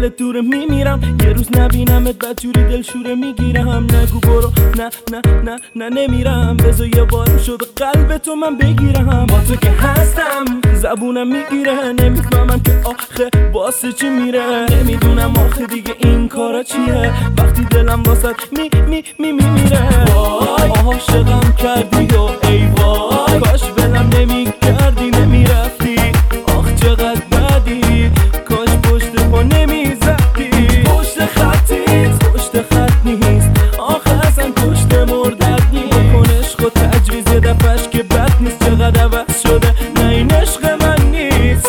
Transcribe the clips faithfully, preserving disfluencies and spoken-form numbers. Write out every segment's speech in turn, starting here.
دلت دوره میمیرم، یه روز نبینمت بدجوری دلشوره میگیرم. نگو برو، نه نه نه نه نمیرم، بذار یه بارم شده قلب تو من بگیرم. با تو که هستم زبونم میگیره، نمیفهمم که آخه واسه چی میره. نمیدونم آخه دیگه این کارا چیه وقتی دلم واسه می می می می میره. وای عاشقم کردی و ای وای، کاش بلم نمیکردی نمیرفتی. آخ چقدر بدی، کاش پشت پا نمیزدی. پشت خطیت پشت خط نیست، آخه اصلا پشت مردد نیست. کن عشق و تجویز یه دفعش که بد نیست. چقدر عوض شده، نه این عشق من نیست.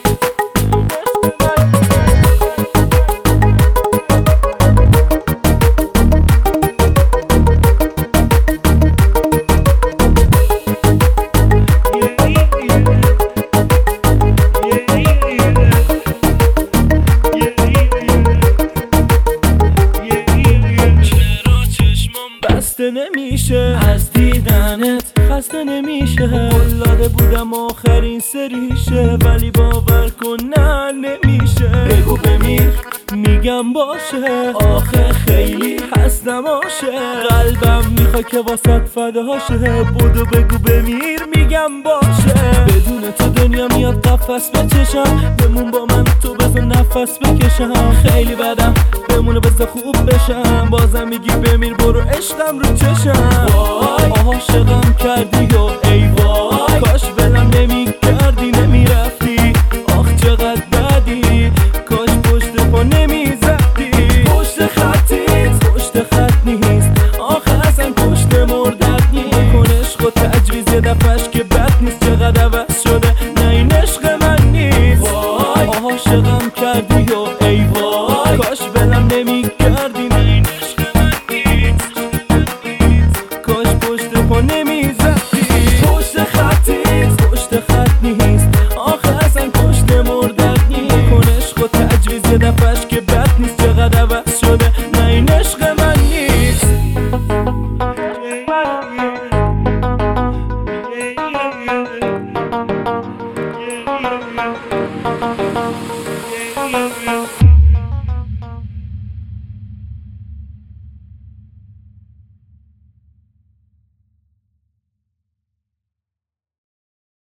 خسته نمیشه از دیدنت، خسته نمیشه. قلاده بودم آخرین سریشه، ولی باور کن نه نمیشه. بگو بمیر میگم باشه، آخه خیلی هستم عاشق. قلبم میخواد که واسط فداشه. بدو بگو بمیر میگم باشه. بدون تو دنیا میاد قفس بچشم، بمون با من تو بذار نفس بکشم. خیلی بدم بمونه بذار خوب بشم، بازم میگی بمیر برو عشقم رو چشم. وای عاشقم کردی و ای وای، کاش بلم نمیکردی نمیرفتی. آخ چقدر بدی، کاش پشت پا نمیزدی. پشت خطیت پشت خط نیست، آخه اصلا پشت مردد نیست. کن عشق و تجویز یه دفعش که بد نیست. چقدر عوض شده، نه این عشق من نیست. وای عاشقم کردی و ای وای، کاش بلم نمیکردی نه این عشق من نیست. کاش پشت پا نمیزدی. پشت خطیت پشت خط نیست، آخه اصلا پشت مردد نیست. کن عشق و تجویز یه دفعش که بد نیست. چقدر عوض شده، نه این عشق من نیست. Yeah, yeah, yeah.